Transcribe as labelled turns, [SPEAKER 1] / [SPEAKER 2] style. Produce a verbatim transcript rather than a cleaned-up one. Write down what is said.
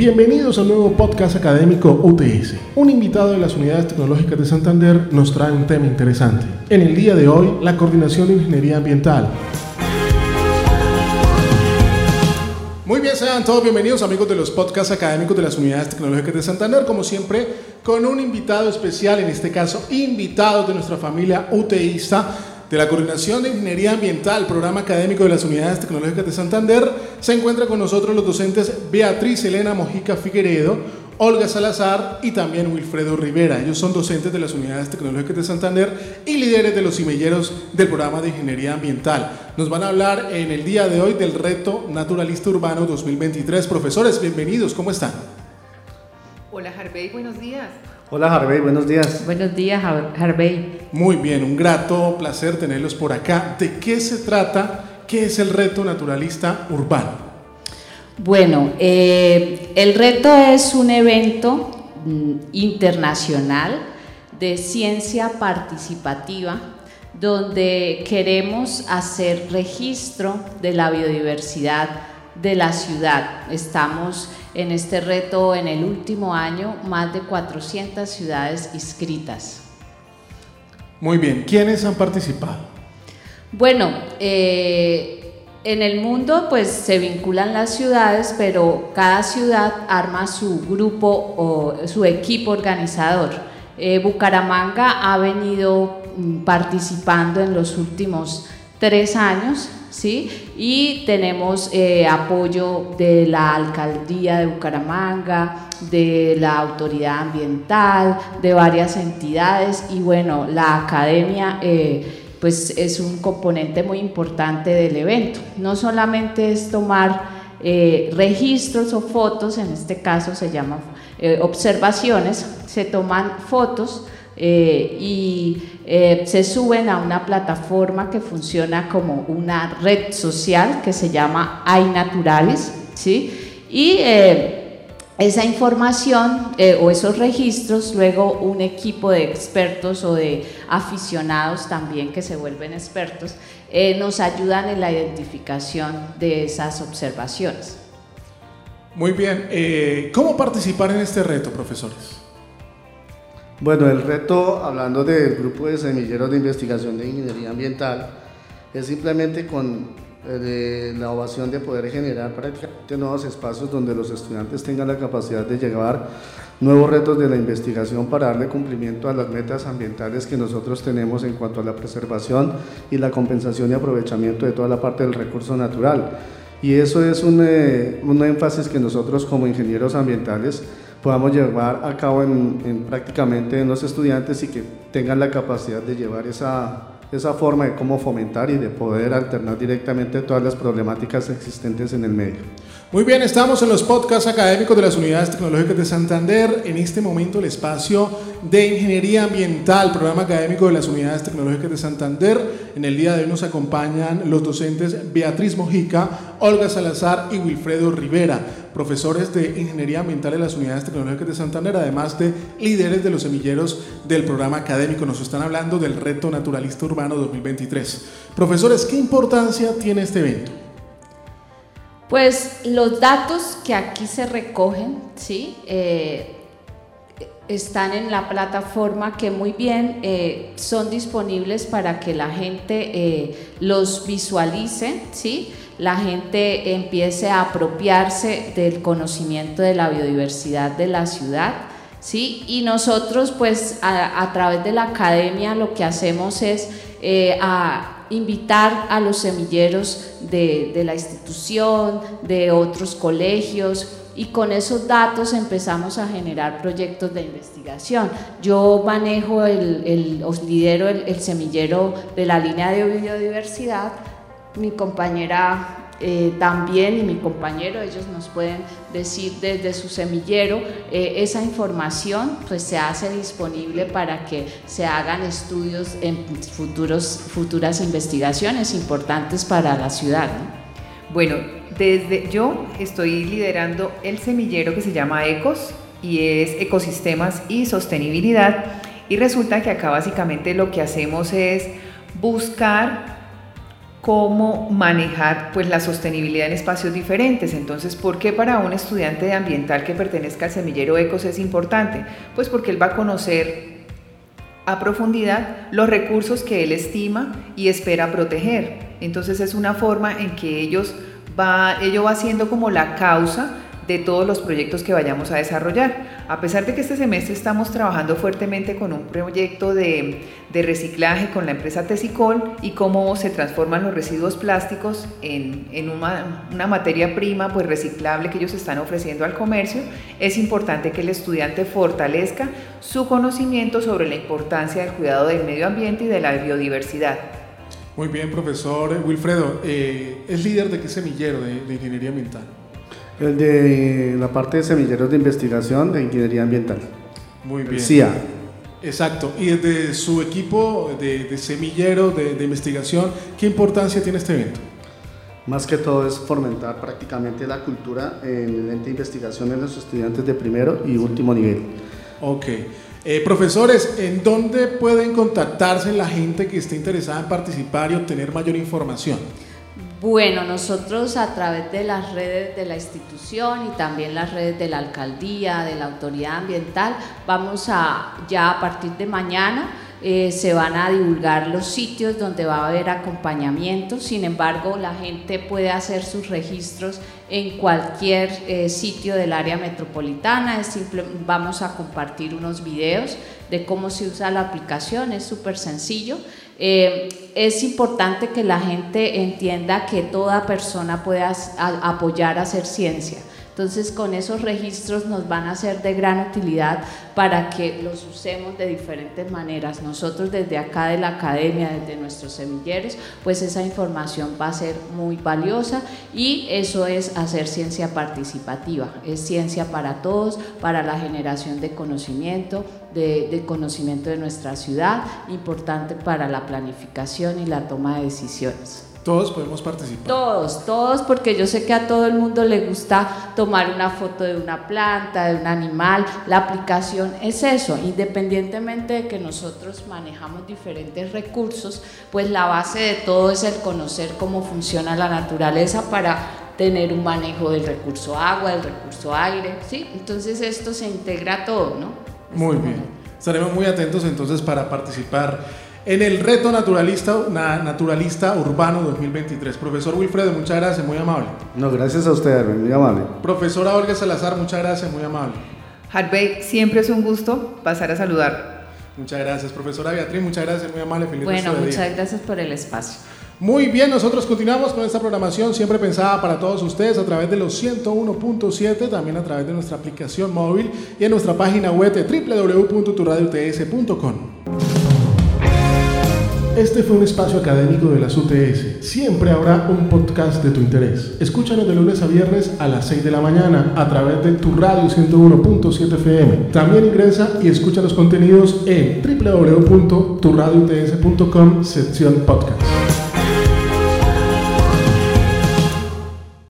[SPEAKER 1] bienvenidos a un nuevo podcast académico U T S. Un invitado de las Unidades Tecnológicas de Santander nos trae un tema interesante. En el día de hoy, la coordinación de ingeniería ambiental. Muy bien, sean todos bienvenidos amigos de los podcasts académicos de las Unidades Tecnológicas de Santander, como siempre con un invitado especial, en este caso invitados de nuestra familia UTIsta de la Coordinación de Ingeniería Ambiental, programa académico de las Unidades Tecnológicas de Santander. Se encuentran con nosotros los docentes Beatriz Elena Mojica Figueredo, Olga Salazar y también Wilfredo Rivera. Ellos son docentes de las Unidades Tecnológicas de Santander y líderes de los semilleros del programa de Ingeniería Ambiental. Nos van a hablar en el día de hoy del Reto Naturalista Urbano dos mil veintitrés. Profesores, bienvenidos, ¿cómo están?
[SPEAKER 2] Hola Harvey, buenos días.
[SPEAKER 3] Hola Harvey, buenos días.
[SPEAKER 4] Buenos días Harvey.
[SPEAKER 1] Muy bien, un grato placer tenerlos por acá. ¿De qué se trata? ¿Qué es el Reto Naturalista Urbano?
[SPEAKER 4] Bueno, eh, el reto es un evento mm, internacional de ciencia participativa donde queremos hacer registro de la biodiversidad de la ciudad. Estamos en este reto en el último año, más de cuatrocientas ciudades inscritas.
[SPEAKER 1] Muy bien, ¿quiénes han participado?
[SPEAKER 4] Bueno, eh, en el mundo pues se vinculan las ciudades, pero cada ciudad arma su grupo o su equipo organizador. Eh, Bucaramanga ha venido mm, participando en los últimos tres años, ¿sí? Y tenemos eh, apoyo de la Alcaldía de Bucaramanga, de la Autoridad Ambiental, de varias entidades y bueno, la academia eh, pues es un componente muy importante del evento. No solamente es tomar eh, registros o fotos, en este caso se llaman eh, observaciones, se toman fotos eh, y eh, se suben a una plataforma que funciona como una red social que se llama iNaturalis, ¿sí? Y eh, esa información eh, o esos registros, luego un equipo de expertos o de aficionados también que se vuelven expertos, eh, nos ayudan en la identificación de esas observaciones.
[SPEAKER 1] Muy bien, eh, ¿cómo participar en este reto, profesores?
[SPEAKER 3] Bueno, el reto, hablando del grupo de semilleros de investigación de ingeniería ambiental, es simplemente con de la ovación de poder generar prácticamente nuevos espacios donde los estudiantes tengan la capacidad de llevar nuevos retos de la investigación para darle cumplimiento a las metas ambientales que nosotros tenemos en cuanto a la preservación y la compensación y aprovechamiento de toda la parte del recurso natural. Y eso es un, eh, un énfasis que nosotros como ingenieros ambientales podamos llevar a cabo en, en prácticamente en los estudiantes y que tengan la capacidad de llevar esa esa forma de cómo fomentar y de poder alternar directamente todas las problemáticas existentes en el medio.
[SPEAKER 1] Muy bien, estamos en los podcasts académicos de las Unidades Tecnológicas de Santander. En este momento el espacio de Ingeniería Ambiental, programa académico de las Unidades Tecnológicas de Santander. En el día de hoy nos acompañan los docentes Beatriz Mojica, Olga Salazar y Wilfredo Rivera, profesores de Ingeniería Ambiental de las Unidades Tecnológicas de Santander, además de líderes de los semilleros del programa académico. Nos están hablando del Reto Naturalista Urbano dos mil veintitrés. Profesores, ¿qué importancia tiene este evento?
[SPEAKER 4] Pues los datos que aquí se recogen, ¿sí? Eh, están en la plataforma que muy bien eh, son disponibles para que la gente eh, los visualice, ¿sí? La gente empiece a apropiarse del conocimiento de la biodiversidad de la ciudad, ¿sí? Y nosotros pues a, a través de la academia lo que hacemos es eh, a invitar a los semilleros de, de la institución, de otros colegios, y con esos datos empezamos a generar proyectos de investigación. Yo manejo, el, el, os lidero el, el semillero de la línea de biodiversidad, mi compañera eh, también y mi compañero, ellos nos pueden decir desde su semillero, eh, esa información pues se hace disponible para que se hagan estudios en futuros, futuras investigaciones importantes para la ciudad, ¿no?
[SPEAKER 2] Bueno, desde yo estoy liderando el semillero que se llama ECOS y es Ecosistemas y Sostenibilidad, y resulta que acá básicamente lo que hacemos es buscar cómo manejar pues la sostenibilidad en espacios diferentes. Entonces, ¿por qué para un estudiante de ambiental que pertenezca al semillero Ecos es importante? Pues porque él va a conocer a profundidad los recursos que él estima y espera proteger. Entonces es una forma en que ellos va, ello va siendo como la causa de todos los proyectos que vayamos a desarrollar. A pesar de que este semestre estamos trabajando fuertemente con un proyecto de, de reciclaje con la empresa Tesicol y cómo se transforman los residuos plásticos en, en una, una materia prima pues reciclable que ellos están ofreciendo al comercio, es importante que el estudiante fortalezca su conocimiento sobre la importancia del cuidado del medio ambiente y de la biodiversidad.
[SPEAKER 1] Muy bien, profesor Wilfredo, eh, ¿es líder de qué semillero de, de ingeniería ambiental?
[SPEAKER 3] El de la parte de semilleros de investigación de ingeniería ambiental.
[SPEAKER 1] Muy bien.
[SPEAKER 3] C I A.
[SPEAKER 1] Exacto. Y desde su equipo de, de semilleros de, de investigación, ¿qué importancia tiene este evento?
[SPEAKER 3] Más que todo es fomentar prácticamente la cultura en el ente de investigación de los estudiantes de primero y último nivel.
[SPEAKER 1] Ok. Eh, profesores, ¿en dónde pueden contactarse la gente que esté interesada en participar y obtener mayor información?
[SPEAKER 4] Bueno, nosotros a través de las redes de la institución y también las redes de la alcaldía, de la autoridad ambiental, vamos a, ya a partir de mañana, eh, se van a divulgar los sitios donde va a haber acompañamiento. Sin embargo, la gente puede hacer sus registros en cualquier eh, sitio del área metropolitana. Es simple, vamos a compartir unos videos de cómo se usa la aplicación, es súper sencillo. Eh, es importante que la gente entienda que toda persona puede a, a, apoyar a hacer ciencia. Entonces, con esos registros nos van a ser de gran utilidad para que los usemos de diferentes maneras. Nosotros desde acá de la academia, desde nuestros semilleros, pues esa información va a ser muy valiosa y eso es hacer ciencia participativa. Es ciencia para todos, para la generación de conocimiento, de, de conocimiento de nuestra ciudad, importante para la planificación y la toma de decisiones.
[SPEAKER 1] Todos podemos participar.
[SPEAKER 4] Todos, todos, porque yo sé que a todo el mundo le gusta tomar una foto de una planta, de un animal. La aplicación es eso, independientemente de que nosotros manejamos diferentes recursos, pues la base de todo es el conocer cómo funciona la naturaleza para tener un manejo del recurso agua, del recurso aire, ¿sí? Entonces esto se integra todo, ¿no?
[SPEAKER 1] Muy bien, estaremos muy atentos entonces para participar en el reto naturalista, naturalista urbano dos mil veintitrés. Profesor Wilfredo, muchas gracias, muy amable.
[SPEAKER 3] No, gracias a usted, muy amable.
[SPEAKER 1] Profesora Olga Salazar, muchas gracias, muy amable.
[SPEAKER 2] Harvey, siempre es un gusto pasar a saludar.
[SPEAKER 1] Muchas gracias. Profesora Beatriz, muchas gracias, muy amable. Feliz
[SPEAKER 4] bueno,
[SPEAKER 1] resto de
[SPEAKER 4] muchas
[SPEAKER 1] día.
[SPEAKER 4] gracias por el espacio.
[SPEAKER 1] Muy bien, nosotros continuamos con esta programación siempre pensada para todos ustedes a través de los ciento uno punto siete, también a través de nuestra aplicación móvil y en nuestra página web de doble u doble u doble u punto tu radio u t s punto com. Este fue un espacio académico de las U T S. Siempre habrá un podcast de tu interés. Escúchanos de lunes a viernes a las seis de la mañana a través de tu radio ciento uno punto siete F M. También ingresa y escucha los contenidos en doble u doble u doble u punto tu radio u t s punto com sección podcast.